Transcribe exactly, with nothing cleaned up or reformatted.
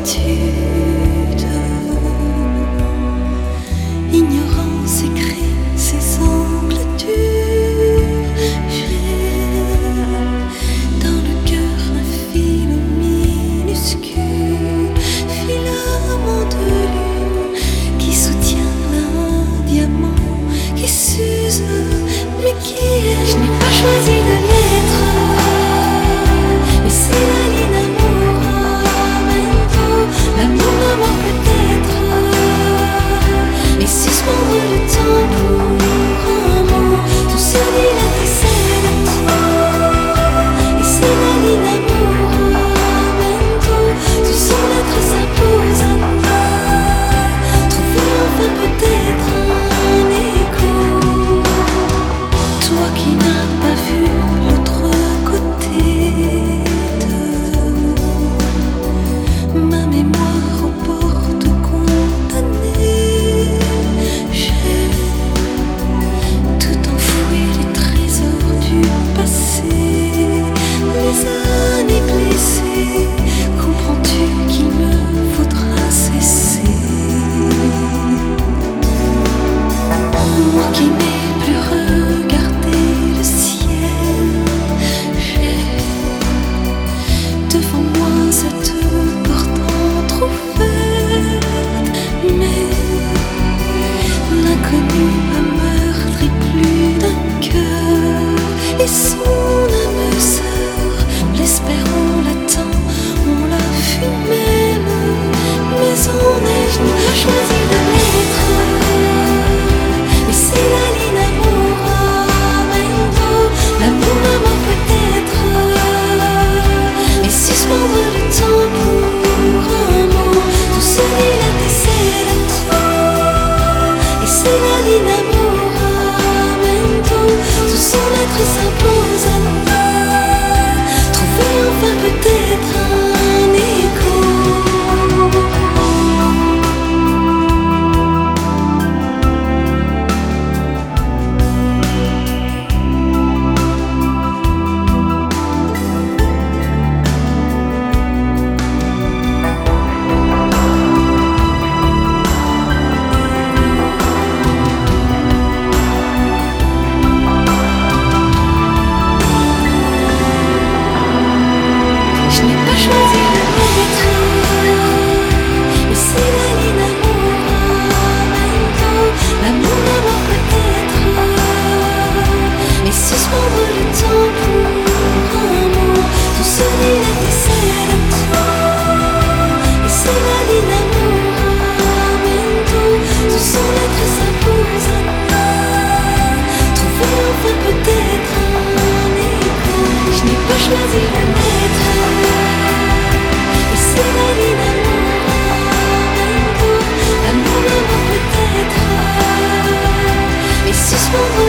Ignorance écrit ses ongles durs. J'ai dans le cœur un fil minuscule, filament de lune qui soutient un diamant qui s'use, mais qui est. Je n'ai pas choisi de l'être, mais c'est la ligne amour. L'amour, l'amour peut-être, et suspendre le temps pour un mot. Tout se dilate et s'évite, et c'est la ligne amour. Tout son être s'impose à nous. Trouver enfin peut-être un écho. Toi qui n'as pas vu l'autre côté de ma mémoire aux portes condamnées, j'ai tout enfoui les trésors du passé, les années blessées. Comprends-tu qu'il me faudra cesser? Moi qui n'ai plus regardé le ciel, j'ai devant moi cette porte entrouverte, mais l'inconnu a meurtri plus d'un cœur, et son âme sœur, l'espérant l'attend, on l'a vu même, mais on est. Je n'ai pas choisi de l'être, mais c'est la ligne amour. L'amour, l'amour peut-être, et suspendre le temps pour un mot. Tout se dilate et s'élève, et c'est la ligne amour. Tout son être s'impose à nous. Trouver enfin peut-être un écho. Je n'ai pas choisi de l'être, mais c'est la ligne amour. L'amour, l'amour peut-être, et suspendre le temps pour un mot. Tout se dilate et s'élève, et c'est la ligne amour. Tout son être s'impose à nous. Trouver enfin peut-être un écho. Je n'ai pas choisi de l'être, et c'est la ligne amour. L'amour, l'amour peut-être, et suspendre